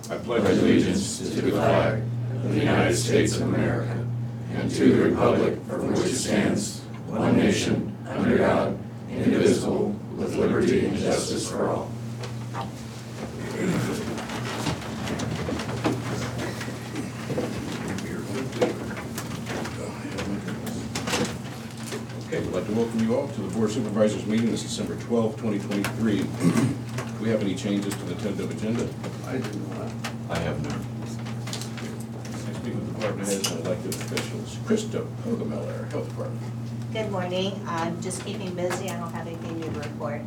I pledge allegiance to the flag of the United States of America and to the republic for which it stands, one nation, under God, indivisible, with liberty and justice for all. Okay, we'd like to welcome you all to the Board of Supervisors meeting this December 12, 2023. Do we have any changes to the tentative agenda? I do not. I have none. Next speak with department heads and elected officials. Krista Hogemeller, Health Department. Good morning. I'm just keeping busy. I don't have anything new to report.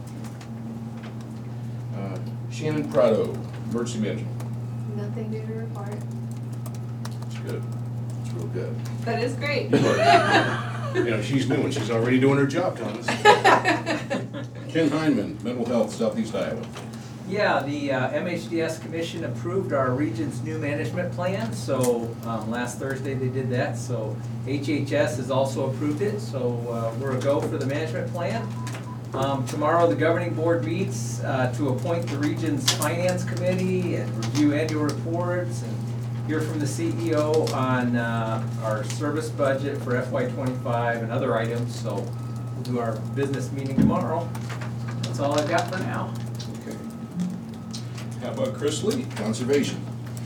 Shannon Prado, Emergency Management. Nothing new to report. It's good. It's real good. That is great. You know, she's new and she's already doing her job, Thomas. Ken Heinman, Mental Health, Southeast Iowa. Yeah, the MHDS Commission approved our region's new management plan, so last Thursday they did that, so HHS has also approved it, so we're a go for the management plan. Tomorrow the governing board meets to appoint the region's finance committee and review annual reports and hear from the CEO on our service budget for FY25 and other items, so we'll do our business meeting tomorrow. That's all I've got for now. Okay. How about Chris Lee, Conservation?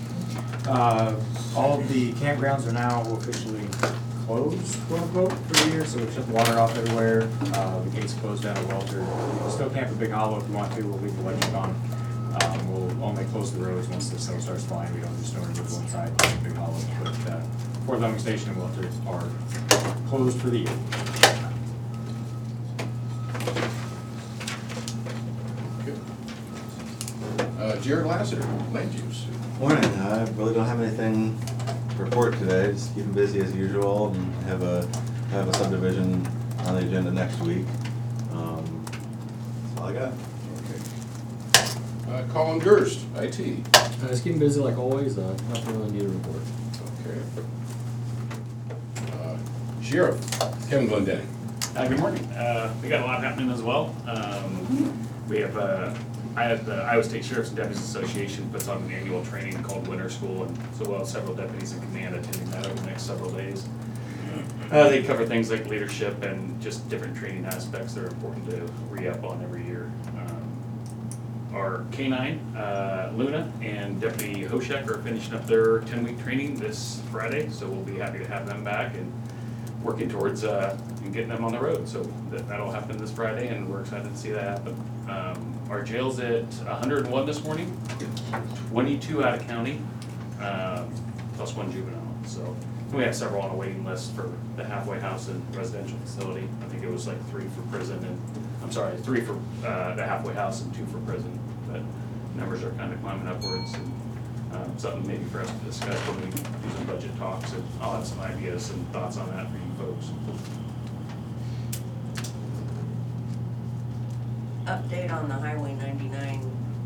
All of the campgrounds are now officially closed, quote unquote, for the year, so we shut the water off everywhere. The gates closed down at Welter. You can still camp at Big Hollow if you want to. We'll leave the electric on. We'll only close the roads once the snow starts flying. We don't just don't go inside Big Hollow. But Fort Leonard Station and Welter are closed for the year. Jared Lassiter, Land Use. Morning. I really don't have anything to report today. Just keeping busy as usual, and have a subdivision on the agenda next week. That's all I got. Okay. Colin Durst, IT. Just keeping busy like always, nothing really new to report. Okay. Sheriff Kevin Glendenning. Good morning. We got a lot happening as well. We have, the Iowa State Sheriff's and Deputies Association puts on an annual training called Winter School, and so we'll have several deputies in command attending that over the next several days. They cover things like leadership and just different training aspects that are important to re-up on every year. Our K-9, Luna, and Deputy Hoshek are finishing up their 10-week training this Friday, so we'll be happy to have them back and working towards getting them on the road. So that'll happen this Friday, and we're excited to see that happen. Our jail's at 101 this morning, 22 out of county, plus one juvenile. So we have several on a waiting list for the halfway house and residential facility. I think it was like 3 for prison, and I'm sorry, 3 for the halfway house and 2 for prison. But numbers are kind of climbing upwards, and something maybe for us to discuss when we do some budget talks. And I'll have some ideas and thoughts on that for you folks. Update on the Highway 99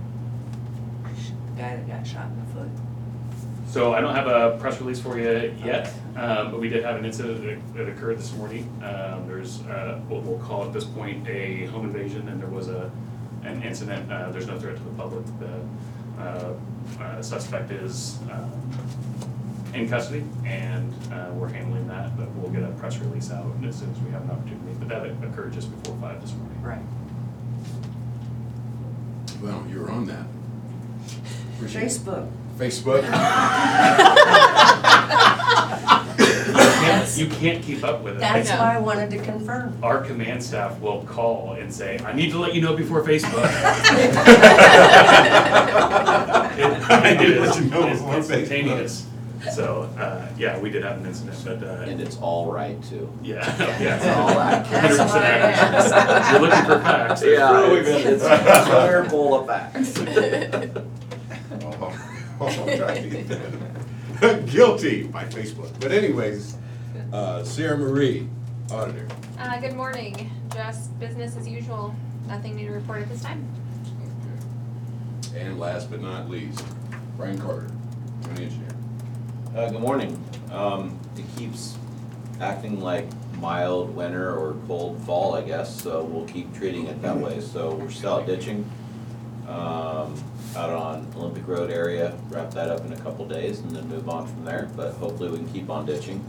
guy that got shot in the foot. So I don't have a press release for you yet, but we did have an incident that occurred this morning. There's what we'll call at this point a home invasion, and there was an incident. There's no threat to the public. The suspect is in custody, and we're handling that, but we'll get a press release out as soon as we have an opportunity. But that occurred just before 5 this morning. Right. Well, you were on that. Facebook. Facebook. You can't keep up with it. That's why I wanted to confirm. Our command staff will call and say, I need to let you know before Facebook. I need to let you know It's before instantaneous. So, yeah, we did have an incident, but, And it's all right too. yeah. It's all right. 100% That's why I asked. accurate. You're looking for facts. There's probably been- it's a clear bowl of facts. Guilty by Facebook. But anyways, Sarah Marie, Auditor. Good morning. Just business as usual. Nothing new to report at this time. And last but not least, Brian Carter, County Engineer. Good morning. It keeps acting like mild winter or cold fall, I guess, so we'll keep treating it that way. So we're still out ditching. out on Olympic Road area, wrap that up in a couple days and then move on from there, but hopefully we can keep on ditching.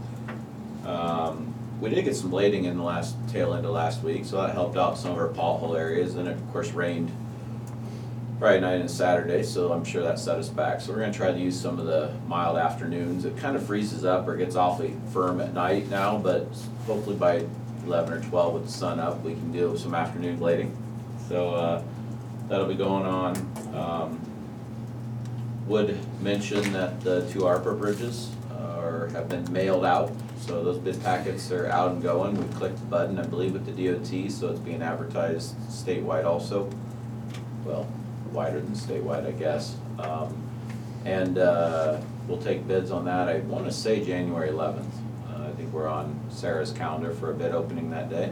We did get some blading in the last tail end of last week, so that helped out some of our pothole areas. Then it of course rained Friday night and Saturday, so I'm sure that set us back. So we're gonna try to use some of the mild afternoons. It kind of freezes up or gets awfully firm at night now, but hopefully by 11 or 12 with the sun up, we can do some afternoon blading. So that'll be going on. Would mention that the 2 ARPA bridges have been mailed out. So those bid packets are out and going. We clicked the button, I believe, with the DOT, so it's being advertised statewide also. Well, wider than statewide, I guess. We'll take bids on that, I wanna say January 11th. I think we're on Sarah's calendar for a bid opening that day.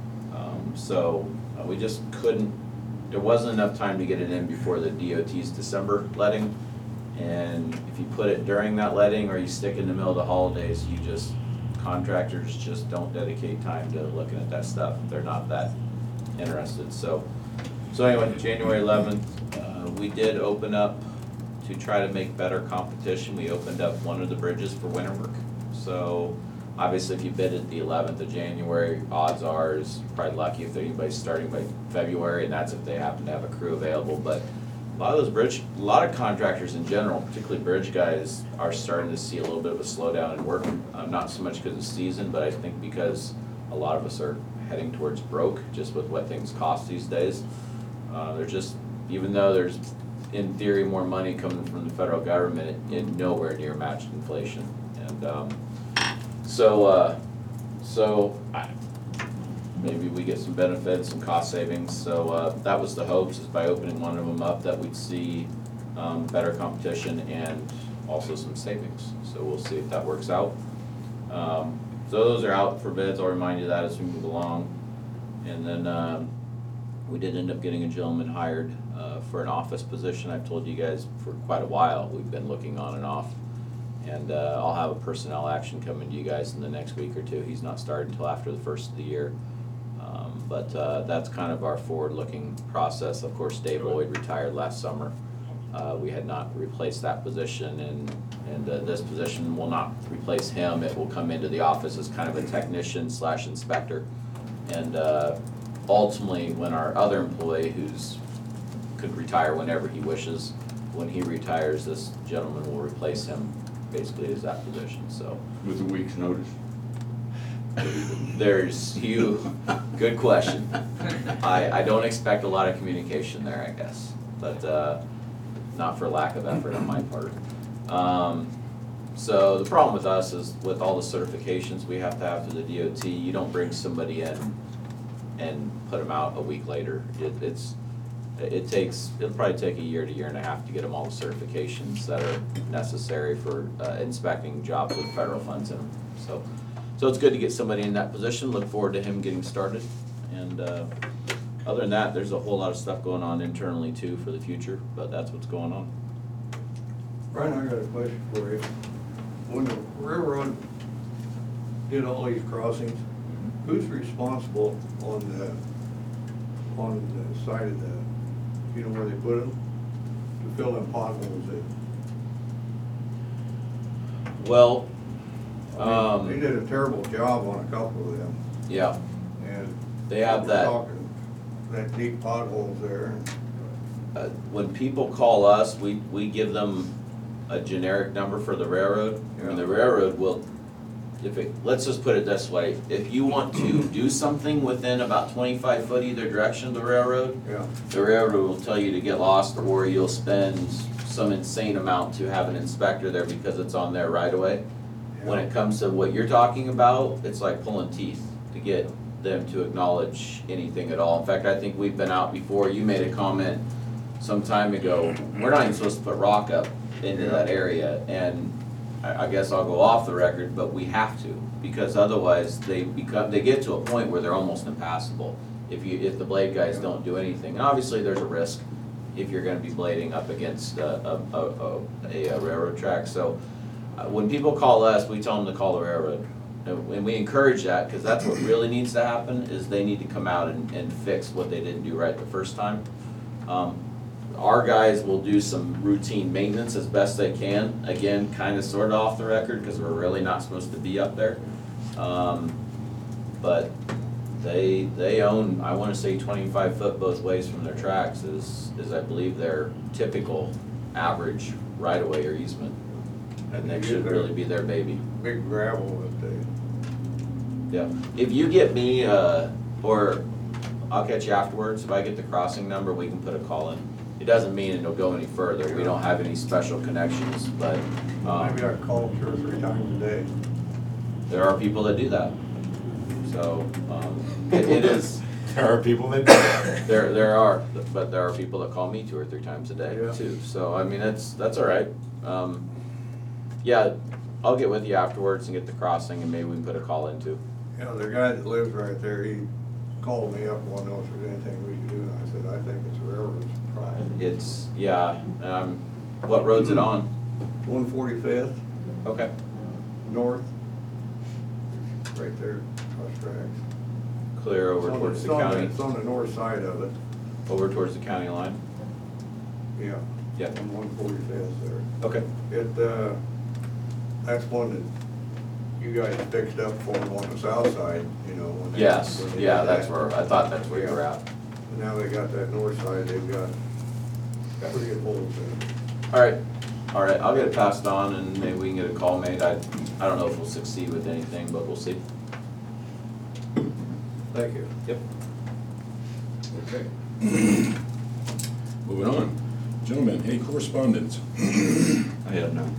We just couldn't, there wasn't enough time to get it in before the DOT's December letting. And if you put it during that letting or you stick it in the middle of the holidays, contractors just don't dedicate time to looking at that stuff. They're not that interested. So anyway, January 11th, we did open up to try to make better competition. We opened up one of the bridges for winter work. So obviously if you bid at the 11th of January, odds are is probably lucky if anybody's starting by February, and that's if they happen to have a crew available. But a lot of contractors in general, particularly bridge guys, are starting to see a little bit of a slowdown in work. Not so much because of season, but I think because a lot of us are heading towards broke, just with what things cost these days. They're just, even though there's in theory more money coming from the federal government, it nowhere near matched inflation. And maybe we get some benefits, some cost savings. So that was the hopes, is by opening one of them up that we'd see better competition and also some savings. So we'll see if that works out. So those are out for bids. I'll remind you of that as we move along. And then we did end up getting a gentleman hired for an office position. I've told you guys for quite a while, we've been looking on and off. And I'll have a personnel action coming to you guys in the next week or two. He's not started until after the first of the year. But that's kind of our forward-looking process. Of course, Dave Lloyd retired last summer. We had not replaced that position, and this position will not replace him. It will come into the office as kind of a technician / inspector. And ultimately, when our other employee, could retire whenever he wishes, when he retires, this gentleman will replace him basically as that position. So With a week's notice? Good question. I don't expect a lot of communication there, I guess, but not for lack of effort on my part. So the problem with us is with all the certifications we have to have through the DOT, you don't bring somebody in and put them out a week later. It'll probably take a year to year and a half to get them all the certifications that are necessary for inspecting jobs with federal funds in them. So it's good to get somebody in that position. Look forward to him getting started. And other than that, there's a whole lot of stuff going on internally too for the future, but that's what's going on. Brian, I got a question for you. When the railroad did all these crossings, who's responsible on the side of where they put them, to fill in potholes in? Well, they did a terrible job on a couple of them. Yeah. And they have we're talking that deep potholes there. When people call us, we give them a generic number for the railroad. Yeah. And the railroad will, let's just put it this way, if you want to do something within about 25 foot either direction of the railroad, Yeah. the railroad will tell you to get lost, or you'll spend some insane amount to have an inspector there because it's on their right of way. When it comes to what you're talking about, it's like pulling teeth to get them to acknowledge anything at all. In fact, I think we've been out before. You made a comment some time ago, we're not even supposed to put rock up into that area, and I guess I'll go off the record, but we have to, because otherwise they get to a point where they're almost impassable if the blade guys don't do anything. And obviously there's a risk if you're gonna be blading up against a railroad track. So when people call us, we tell them to call the railroad. And we encourage that, because that's what really needs to happen, is they need to come out and fix what they didn't do right the first time. our guys will do some routine maintenance as best they can. Again, kind of sort of off the record, because we're really not supposed to be up there. But they own, I wanna say 25 foot both ways from their tracks is I believe their typical average right of way or easement. And that should really be their baby. Big gravel that they. Yeah, if you get me, or I'll catch you afterwards, if I get the crossing number, we can put a call in. It doesn't mean it'll go any further, we don't have any special connections, but, Maybe I call them 2 or 3 times a day. there are people that do that. So, it is, There are people that do that. there are, but there are people that call me 2 or 3 times a day Yeah. too, so, I mean, that's all right. Yeah, I'll get with you afterwards and get the crossing, and maybe we can put a call in too. You know, the guy that lives right there, he called me up and wanted to know if there's anything we could do, and I said, I think it's railroad's pride. It's, yeah, what road's it on? 145th, Okay. north, right there, across tracks. Clear over towards the county, It's on the north side of it, over towards the county line? yeah, Yeah, on 145th there. okay. It, that's one that you guys fixed up for them on the south side, you know, when they. Yes, when they yeah, did that's that. where, I thought that's where you were at. And now they got that north side, they've got pretty good holes in it. All right, I'll get it passed on and maybe we can get a call made. I don't know if we'll succeed with anything, but we'll see. Thank you. Yep. Okay. Moving on. Gentlemen, any correspondence? I have none.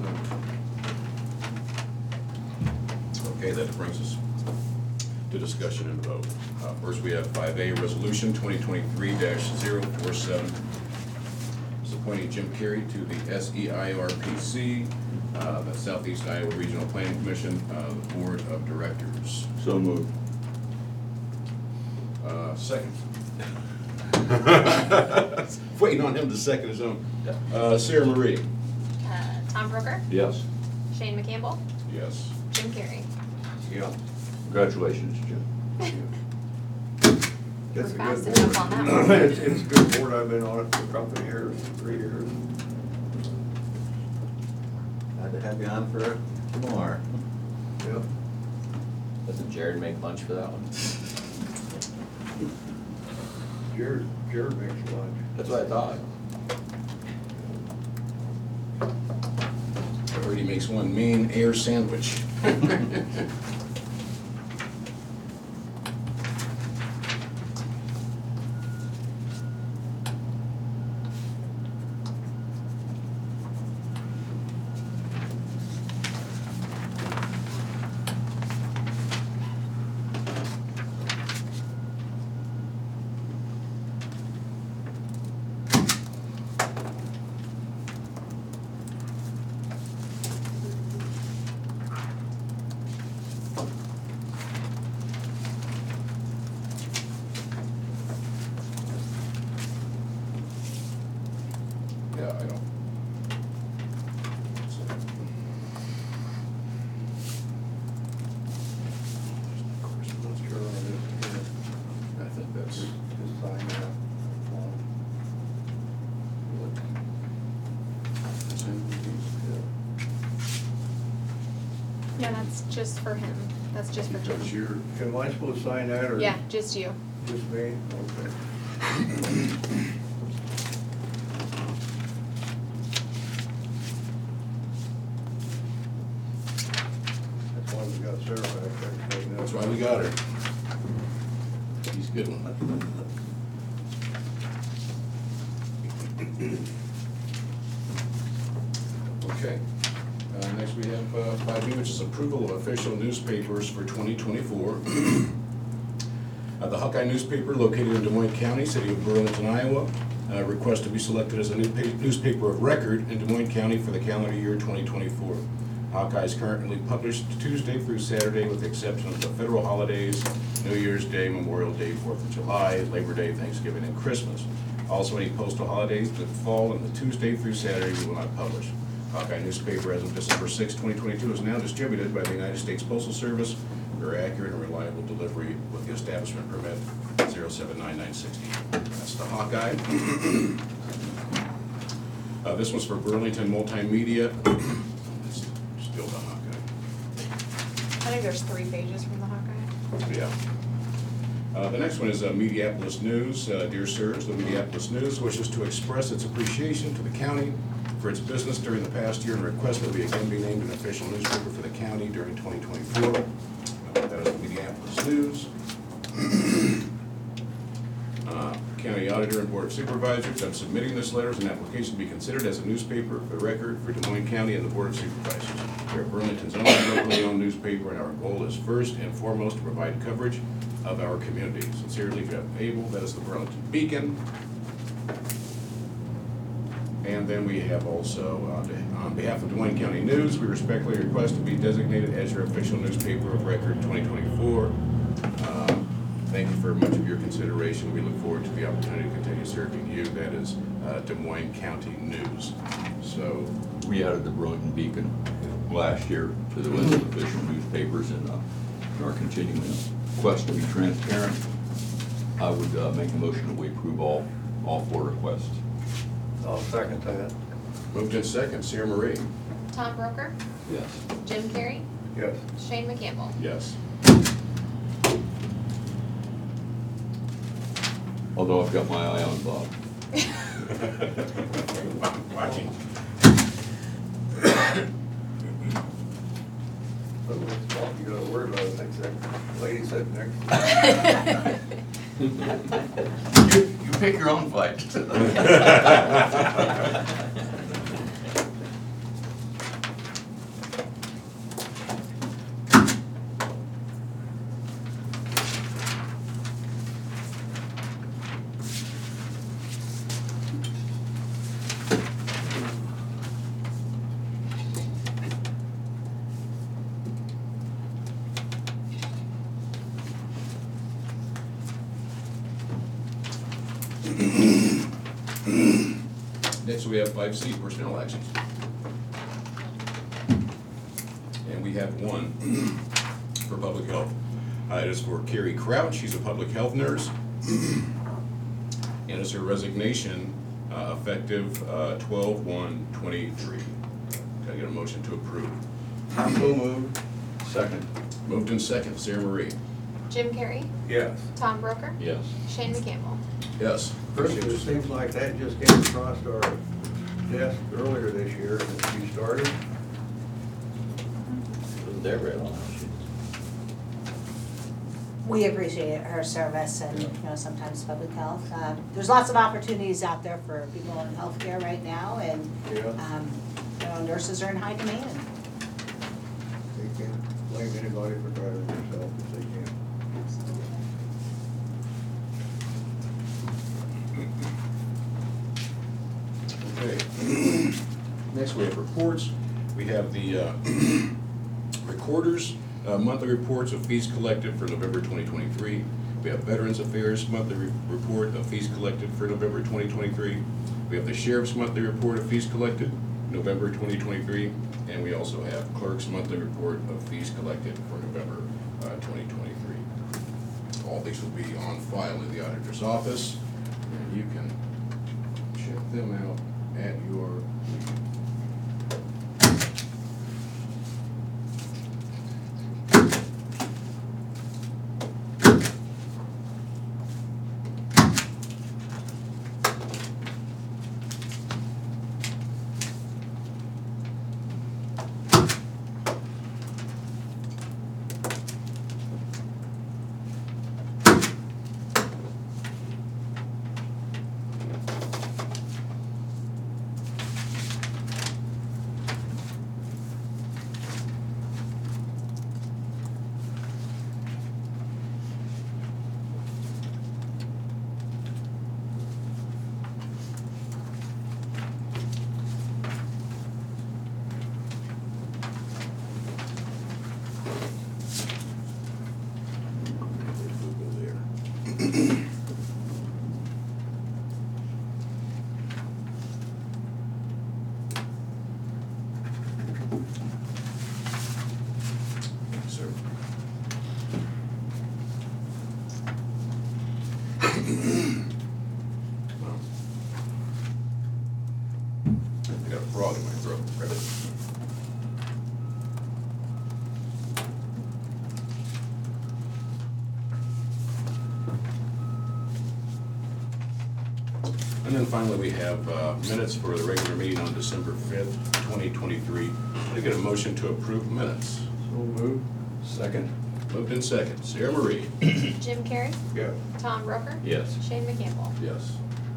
Okay, that brings us to discussion and vote. First, we have 5A, Resolution 2023-047. It's appointing Jim Carey to the SEIRPC, the Southeast Iowa Regional Planning Commission, the Board of Directors. So moved. Second. Waiting on him to second his own. Sarah Marie? Tom Brooker, Yes. Shane McCampbell, Yes. Jim Carey. Yeah. Congratulations, Jim. It's a Fast good enough on that board. one. It's a good board, I've been on it for a couple of years, 3 years. Glad to have you on for more. Yeah. Doesn't Jared make lunch for that one? Jared makes lunch. That's what I thought. I heard he makes one mean air sandwich. Yeah, I don't. Let's try on this here. I think that's. Just sign that. Yeah, that's just for him. That's just for That's Jim. your. Am I supposed to sign that or? Yeah, just you. Just me? Okay. That's why we got Sarah back there. That's why we got her. He's a good one. Okay. Next we have 5B, which is approval of official newspapers for 2024. The Hawkeye newspaper, located in Des Moines County, city of Burlington, Iowa, requests to be selected as a newspaper of record in Des Moines County for the calendar year 2024. Hawkeye is currently published Tuesday through Saturday, with the exception of the federal holidays, New Year's Day, Memorial Day, 4th of July, Labor Day, Thanksgiving, and Christmas. Also, any postal holidays that fall on the Tuesday through Saturday, we will not publish. Hawkeye newspaper, as of December 6, 2022, is now distributed by the United States Postal Service. Very accurate and reliable delivery with the establishment permit 079960. That's the Hawkeye. This one's for Burlington Multimedia. It's still the Hawkeye. I think there's 3 pages from the Hawkeye. Yeah. The next one is Mediapolis News. Dear sirs, the Mediapolis News wishes to express its appreciation to the county for its business during the past year and request that we again be named an official newspaper for the county during 2024. That is the Mediapolis News. County Auditor and Board of Supervisors, I'm submitting this letter as an application to be considered as a newspaper for the record for Des Moines County and the Board of Supervisors. We are Burlington's only locally owned newspaper, and our goal is first and foremost to provide coverage of our community. Sincerely, Jeff Abel. That is the Burlington Beacon. And then we have also, on behalf of Des Moines County News, we respectfully request to be designated as your official newspaper of record 2024. Thank you for much of your consideration. We look forward to the opportunity to continue serving you. That is Des Moines County News. So We added the Burlington Beacon last year to the list of official newspapers in our continuing quest to be transparent. I would make a motion that we approve all 4 requests. I'll second that. moved in second, Sarah Marie. Tom Broker, Yes. Jim Carrey, Yes. Shane McCampbell. Yes. Although I've got my eye on Bob. Watching. You gotta worry about it next second. Lady said next. You pick your own fight. Next, we have 5C, personnel actions. And we have one for public health. It is for Carrie Crouch. She's a public health nurse. And it's her resignation effective 12/1/23. Can I get a motion to approve? So moved. Second. Moved in second, Sarah Marie. Jim Carrey, Yes. Tom Broker, Yes. Shane McCampbell. Yes. First, it seems like that just came across our desk earlier this year since we started. Wasn't there very long. We appreciate her service and, you know, sometimes public health. There's lots of opportunities out there for people in healthcare right now, and, Yeah. you know, nurses are in high demand. They can't blame anybody for driving themselves if they can. Okay. Next, we have reports. We have the Recorder's monthly reports of fees collected for November 2023. We have Veterans Affairs monthly report of fees collected for November 2023. We have the Sheriff's monthly report of fees collected, November 2023. And we also have Clerk's monthly report of fees collected for November 2023. All these will be on file in the auditor's office, and you can check them out at your leisure. And then finally, we have minutes for the regular meeting on December 5th, 2023. I get a motion to approve minutes. So moved. Second. Moved in second. Sarah Marie? Jim Carrey, Yeah. Tom Roker, Yes. Shane McCampbell. Yes.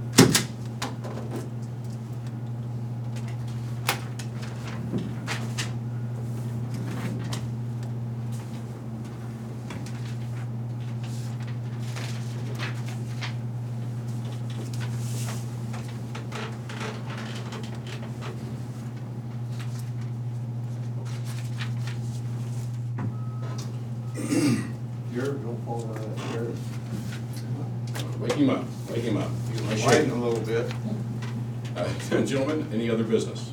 Jared, don't fall out of that chair. Wake him up, wake him up. He's fighting a little bit. Gentlemen, any other business?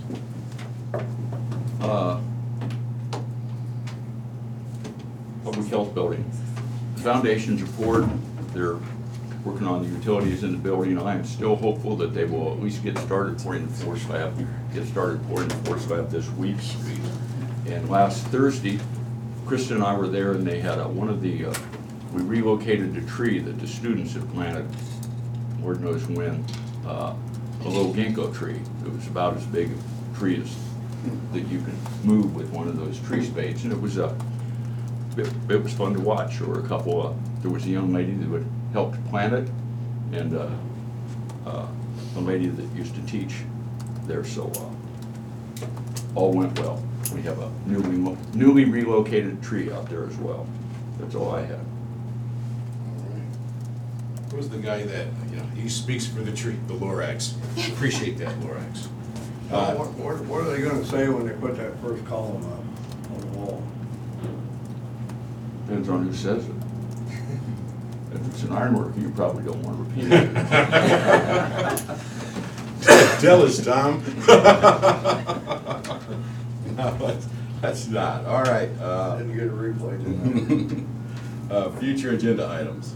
Public health building. Foundations are poured, they're working on the utilities in the building. I am still hopeful that they will at least get started pouring the floor slab, this week. And last Thursday, Krista and I were there, and they had we relocated the tree that the students had planted, Lord knows when, a little ginkgo tree. It was about as big a tree as that you can move with one of those tree spades, and it was fun to watch. There were there was a young lady that would help plant it, and a lady that used to teach there, so all went well. We have a newly relocated tree out there as well. That's all I have. All right. Who's the guy that, he speaks for the tree, the Lorax. Appreciate that, Lorax. What are they gonna say when they put that first column up on the wall? Depends on who says it. If it's an ironworker, you probably don't want to repeat it. Tell us, Tom. No, that's not. All right. Didn't get a replay tonight. Future agenda items.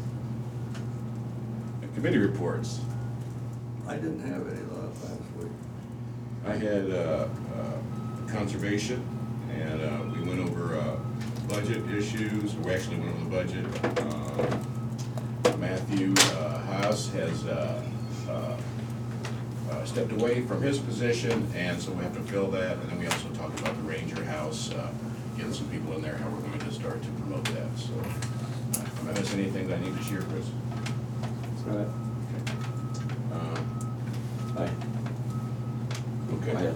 Committee reports. I didn't have any last week. I had conservation, and we went over budget issues. We actually went over the budget. Matthew Haas has stepped away from his position, and so we have to fill that. And then we also talked about the Ranger House, getting some people in there, how we're going to start to promote that. So, if I miss anything that I need to share, Chris? Right. Okay. Okay.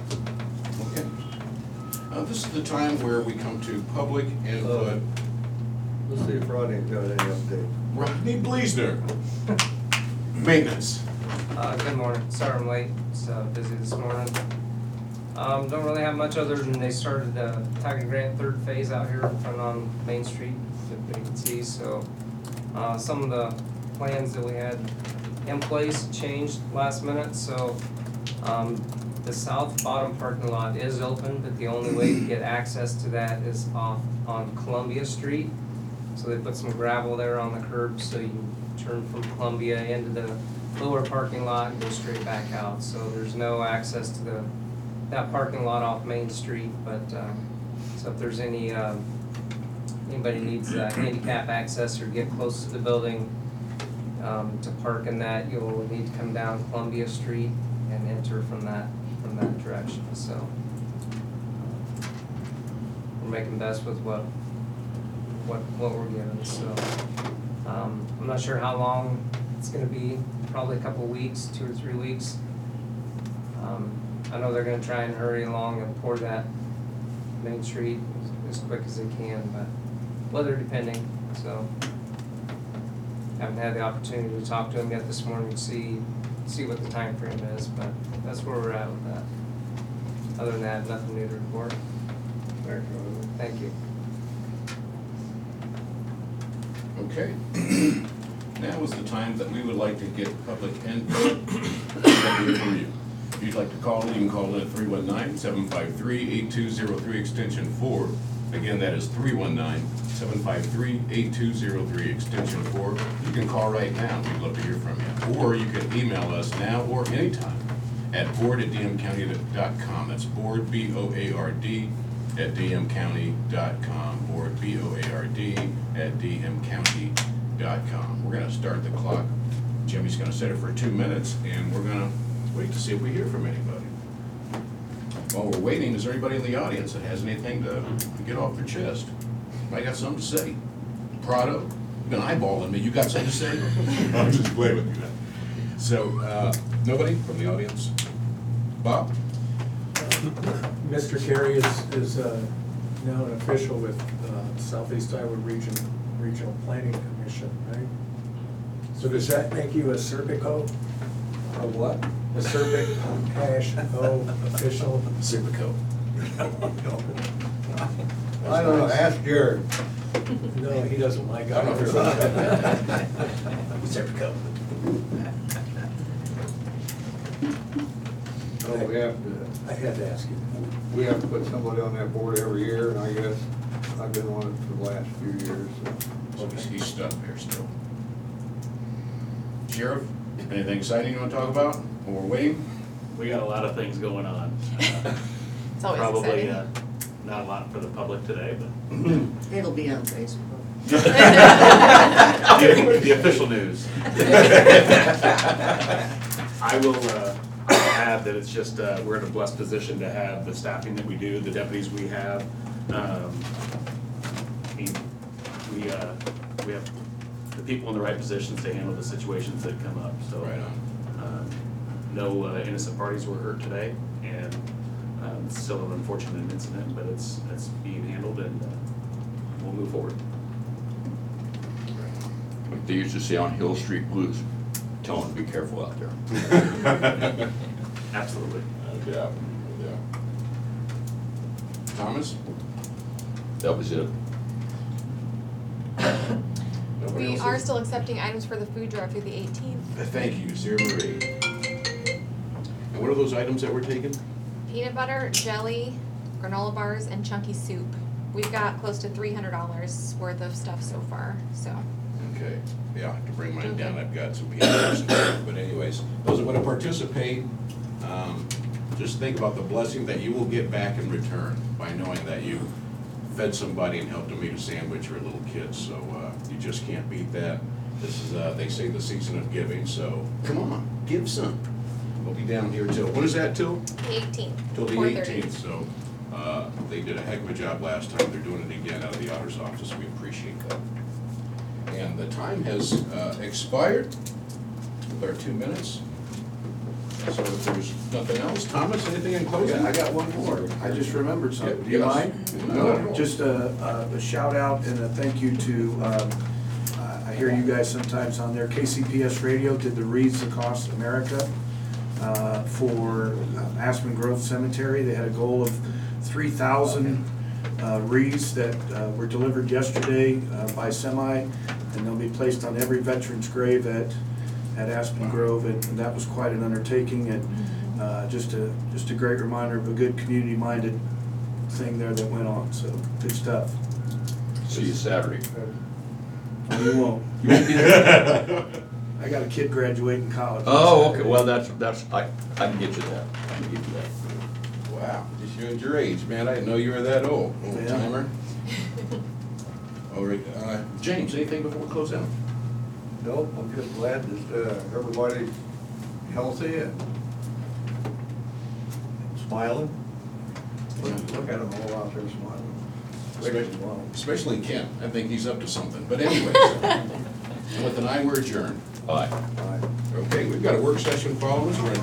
This is the time where we come to public input. Let's see if Rodney's got any update. Rodney Bleasner. Maintenance. Good morning. Sorry I'm late. It's busy this morning. Don't really have much other than they started Tiger Grant third phase out here in front on Main Street, if you can see. So some of the plans that we had in place changed last minute. So the south bottom parking lot is open, but the only way to get access to that is off on Columbia Street. So they put some gravel there on the curb, so you turn from Columbia into the lower parking lot and go straight back out. So there's no access to that parking lot off Main Street, but so if there's anybody needs handicap access or get close to the building to park in that, you'll need to come down Columbia Street and enter from that direction. So we're making best with what we're given. So I'm not sure how long it's going to be. Probably a couple weeks, 2 or 3 weeks. I know they're going to try and hurry along and pour that Main Street as quick as they can, but weather depending. So haven't had the opportunity to talk to them yet this morning to see what the time frame is, but that's where we're at with that. Other than that, nothing new to report. Thank you. Okay. Now is the time that we would like to get public input from you. If you'd like to call, you can call in at 319-753-8203 extension 4. Again, that is 319-753-8203 extension 4. You can call right now. We'd love to hear from you. Or you can email us now or anytime at board@dmcounty.com. That's board, B-O-A-R-D, at dmcounty.com. Board, B-O-A-R-D, at dmcounty.com. We're going to start the clock Jimmy's gonna set it for 2 minutes, and we're gonna wait to see if we hear from anybody. While we're waiting, is there anybody in the audience that has anything to get off their chest? I got something to say. Prado, you've been eyeballing me, you got something to say? I'm just playing with you. So, nobody from the audience? Bob? Mr. Carey is now an official with Southeast Iowa Regional Planning Commission, right? So does that make you a Serpico? A what? A Serpic-O official? Serpico. I don't know, ask Jared. No, he doesn't like it. I don't know. Serpico. So we have I had to ask you. we have to put somebody on that board every year, and I guess I've been on it for the last few years, so. So he's stuck there still. Sheriff, anything exciting you wanna talk about? While we're waiting? We got a lot of things going on. It's always Probably, exciting. not a lot for the public today, but. It'll be on Facebook. The official news. I will add that it's just, we're in a blessed position to have the staffing that we do, the deputies we have. We have the people in the right positions to handle the situations that come up, so. Right on. No innocent parties were hurt today, and it's still an unfortunate incident, but it's being handled, and we'll move forward. Like they used to say on Hill Street Blues, tell them to be careful out there. Absolutely. Yeah. Thomas? That was it. Nobody We else? are still accepting items for the food drive through the 18th. Thank you, Sarah Marie. And what are those items that we're taking? Peanut butter, jelly, granola bars, and chunky soup. We've got close to $300 worth of stuff so far, so. Okay, yeah, to bring mine down, I've got some peanuts and stuff, but anyways, those that want to participate, just think about the blessing that you will get back in return by knowing that you fed somebody and helped them eat a sandwich or a little kid, so you just can't beat that. This is, they say, the season of giving, so come on, give some. We'll be down here till, when is that till? The 18th. Till the 4:30. 18th, so they did a heck of a job last time, they're doing it again out of the auditor's office, we appreciate that. And the time has expired with our 2 minutes. So if there's nothing else, Thomas, anything in closing? I got one more. I just remembered something. Do you Yes. mind? No, not at all. Just a shout out and a thank you to, I hear you guys sometimes on there, KCPS Radio did the Wreaths Across America for Aspen Grove Cemetery. They had a goal of 3,000 wreaths that were delivered yesterday by semi, and they'll be placed on every veteran's grave at Aspen Grove, and that was quite an undertaking, and just a great reminder of a good community-minded thing there that went on, so good stuff. See you Saturday. Oh, you won't. You won't be there. I got a kid graduating college. Oh, okay, well, that's, I can get you that. I can get you that. Wow, just showed your age, man, I didn't know you were that old timer. All right, James, anything before we close out? Nope, I'm just glad that everybody's healthy and smiling. Look at them all out there smiling. Especially Ken, I think he's up to something, but anyways. And with an eye, we're adjourned. Bye. Bye. Okay, we've got a work session following us, we're in